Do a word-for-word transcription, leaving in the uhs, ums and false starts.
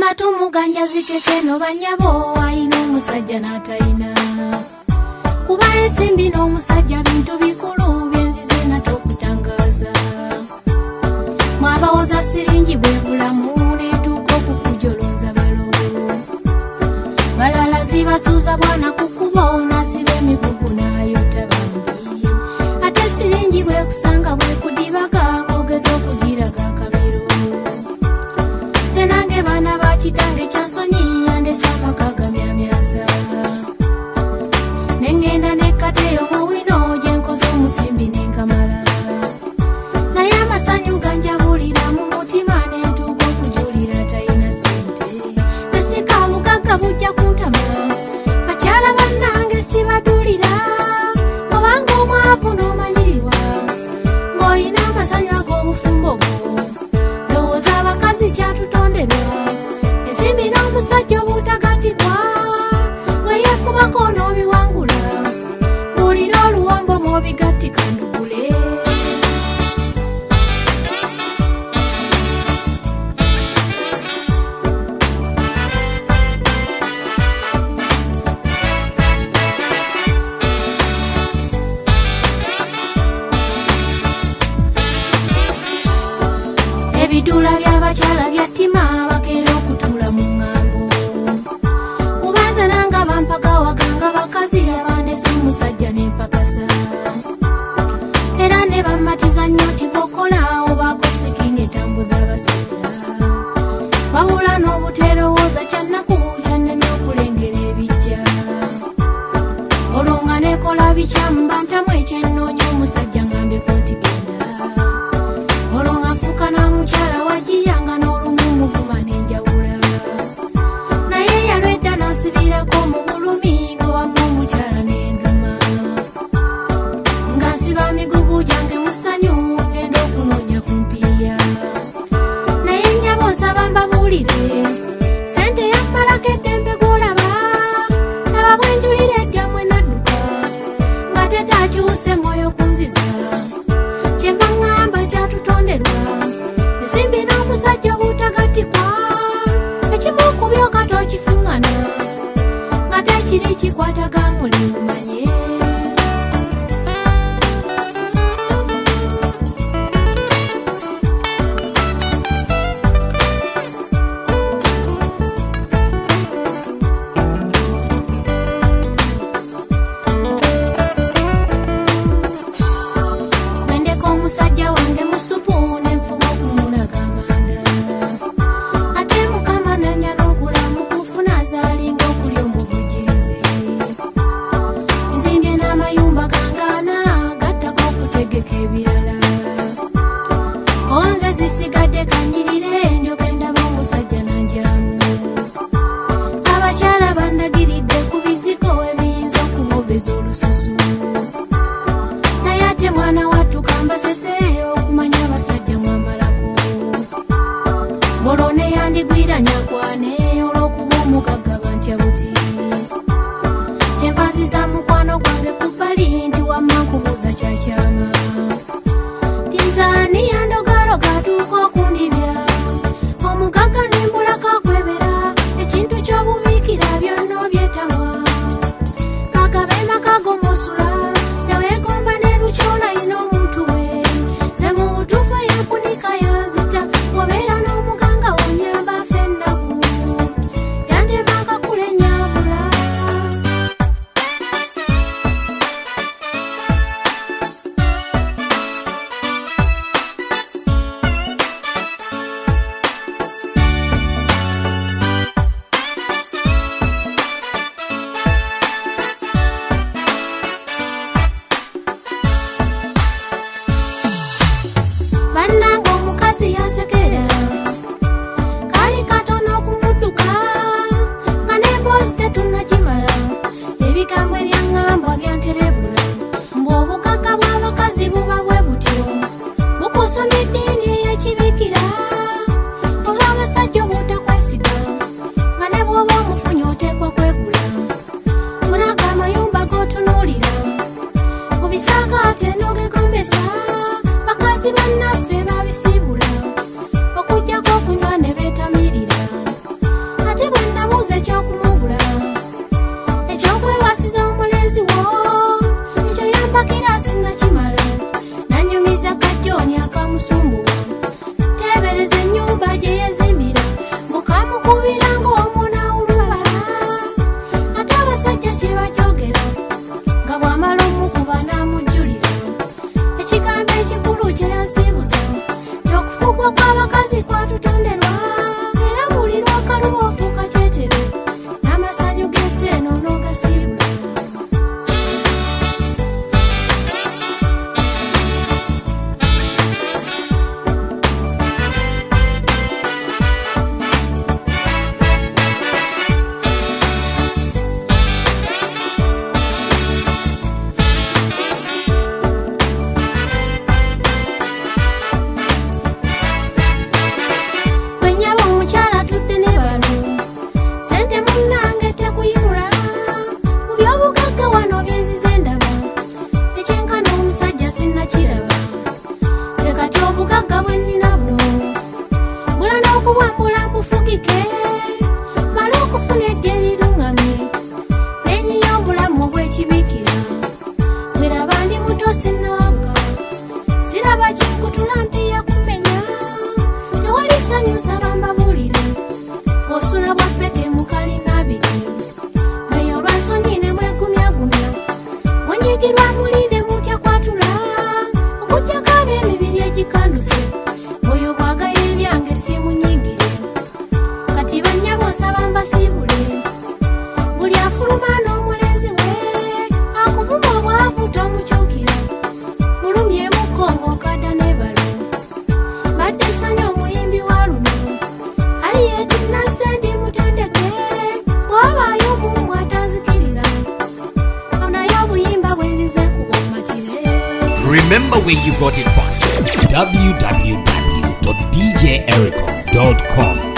Tumuganja zikeke no banyabo ayina omusajja n'atayina kuba ensimbi n'omusajja bintu bikulu byenzize nato okutangaza mwabawoza siringi bwe bulamu neetuuka okukujolonza balo balala zibasuuza bwana kukuba onasiba emigugu n'ayota bambi ate siringi bwe kusanga bwe kudibaga kogeza okugiraga akamiro ze nange baana bakitange kyansonyi yandesa amaka myamyaza nengenda nekkateyo mu wino gye nkoze omusimbi nenkamala naye amasanyu ganjabulira mu mutima nentuuka okujulira talina ssente tesika bugagga bujja kuntama bakyala bannange sibadulira obanga omwavu n'omanyirirwa ng'olina amasanyu ag'obufumbo bwo lowooza abakazi kyatutonderwa ensimbi n'omusajja obutagatibwa bwe yeefubako n'obiwangula bulira oluwombo mw'obigattika ndugule ebidula by'abakyala byattima bakeera okutula mu ŋŋambo kubanza nanga bampagawaganga bakazi abandesa omusajja n'empakasa era ne bammatiza nnyo ti bw'okola obaako sikini etambuza abasajja wabula n'obuteerowooza kyannaku kyannemye okulengera ebijja olwo nga nekola bikyamu bantamu ekyennoonya omusajja ngambeko nti genda olwo nga nfuuka namukyala wagiyanga n'olumu muvuba n'enjawula naye yalwedda nansibirako mu bulumi gwewamu omukyala n'enduma nga nsiba migugu gyange mu ssanyu ngenda okunoonya ku mpiiya naye nnyabo nsaba mbabuulire sente yammalako eddembe gw'olaba laba bwenjulira eddyamu enadduka nga tetaakyuse mwoyo kunziza kyenva ŋŋamba kyatutonderwa ensimbi n'omusajja obutagatikwa ekimu ku byoka tokifuŋŋana nga tekiri kikwataga mulimu manye wendeka omusajja wange mu supu nenfuba okumulaga amanda ate mukama nanya n'okulamu kufuna zaalinga okuli omuvujirizi kwatutonderwa era buli lwakaluba ofuuka kyetere n'amasanyu g'ensi eno n'ogasiibula. Remember where you got it from. w w w dot d j erico dot com